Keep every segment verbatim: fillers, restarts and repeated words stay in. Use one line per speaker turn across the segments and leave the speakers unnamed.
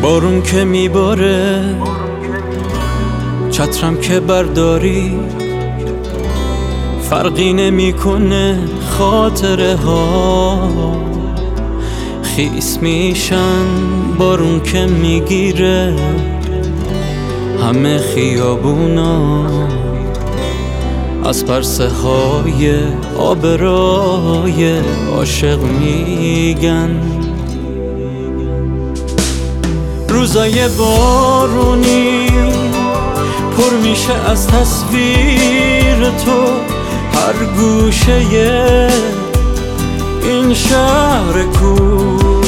بارون که میباره چترم که برداری فرقی نمیکنه، خاطره ها خیس میشن بارون که میگیره همه خیابونا از پرسه های آبرای عاشق میگن. روزای بارونی پر میشه از تصویر تو، هر گوشه این شهر کور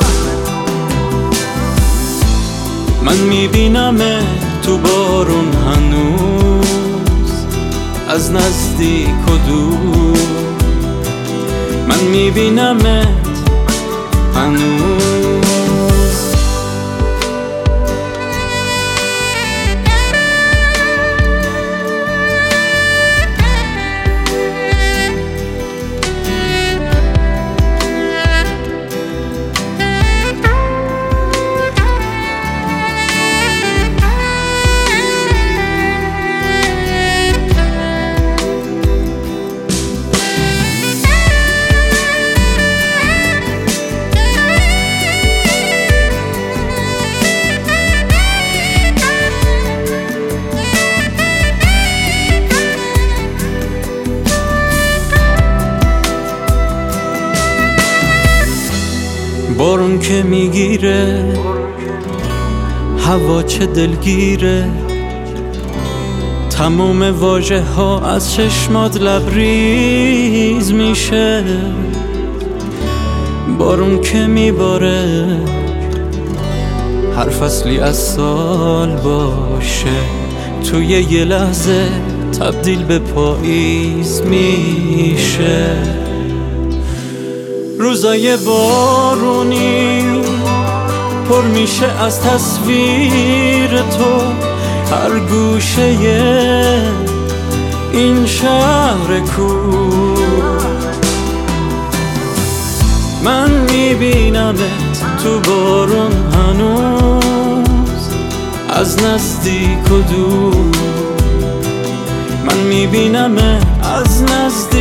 من میبینمه تو بارون هنوز از نزدیک و دور، من میبینمت هنوز. بارون که میگیره هوا چه دلگیره، تمام واژه ها از چشمات لبریز میشه. بارون که میباره هر فصلی از سال باشه توی یه لحظه تبدیل به پاییز میشه. روزای بارونی پر میشه از تصویر تو، هر گوشه این شهر کور من میبینمت تو بارون هنوز از نزدیک و دور، من میبینمت از نزدیک